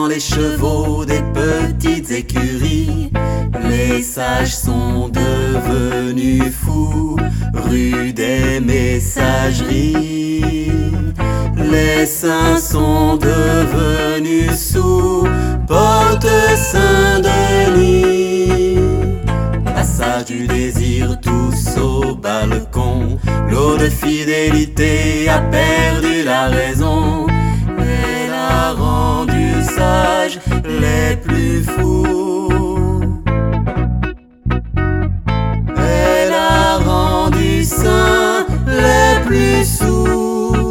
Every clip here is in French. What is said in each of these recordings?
les chevaux des petites écuries. Les sages sont devenus fous, rue des Messageries. Les saints sont devenus sous, porte Saint-Denis. Passage du désir, tous au balcon. L'eau de fidélité a perdu la raison. Elle a rendu sages les plus fous. Elle a rendu saints les plus sous.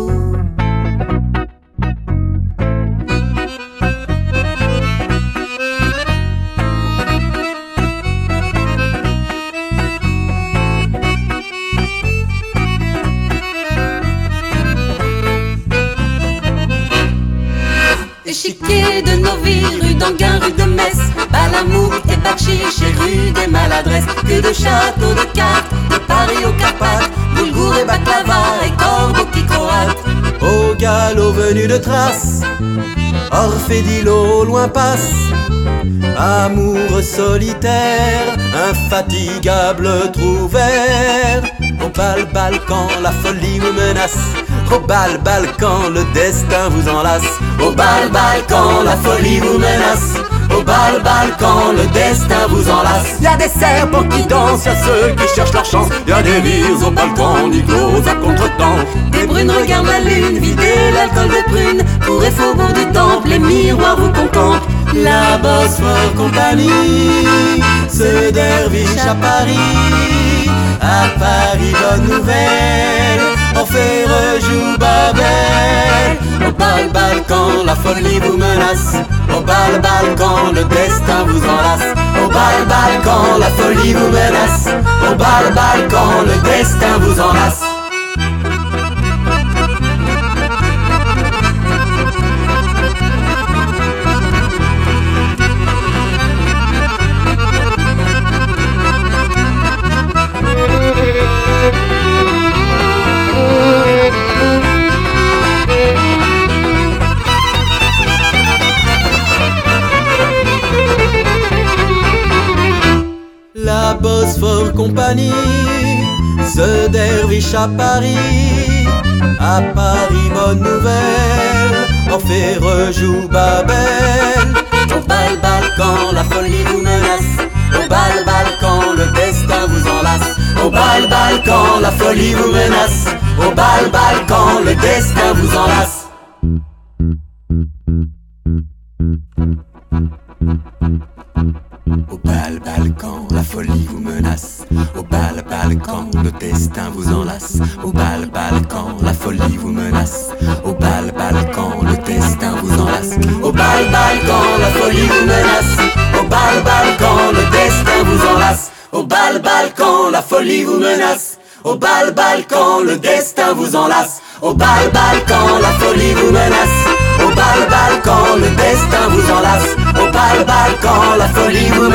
Échiquier de nos vies, rue d'Anguin, rue de Metz, Balamouk et Bachiche et rue des maladresses. Que de châteaux, de cartes, de Paris aux Carpates, boulgour et baklava et corbeau qui croate. Au galop venu de Thrace, Orphée d'îlot au loin passe. Amour solitaire, infatigable trouvère. Au bal quand la folie vous menace. Au bal quand le destin vous enlace. Au bal quand la folie vous menace. Au bal quand le destin vous enlace. Y'a des serpents qui dansent, y'a ceux qui cherchent leur chance. Y'a des rires au balcon, d'iglos à contre-temps. Des brunes regardent la lune, vider l'alcool des prunes. Pour et faubourg du temple, les miroirs vous contemplent. La Bosphore Compagnie, ce derviche à Paris. À Paris, bonne nouvelle, Orphée rejoue Babel. Au bal quand la folie vous menace. Au bal quand le destin vous enlace. Au bal quand la folie vous menace. Au bal quand le destin vous enlace. La Bosphore Compagnie, ce derviche à Paris. À Paris, bonne nouvelle, Orphée rejoue Babel. Au bal quand la folie vous menace. Au bal quand le destin vous enlace. Au bal quand la folie vous menace. Au bal quand le destin vous enlace. Au bal quand la folie vous menace. Au bal quand le destin vous enlace. Au bal quand la folie vous menace. Au bal quand le destin vous enlace. Au bal quand la folie vous menace. Au bal quand le destin vous enlace. Au bal quand la folie vous menace. Au bal quand le destin vous enlace. Au bal quand la folie vous menace. Au bal quand le destin vous enlace. Au bal quand la folie vous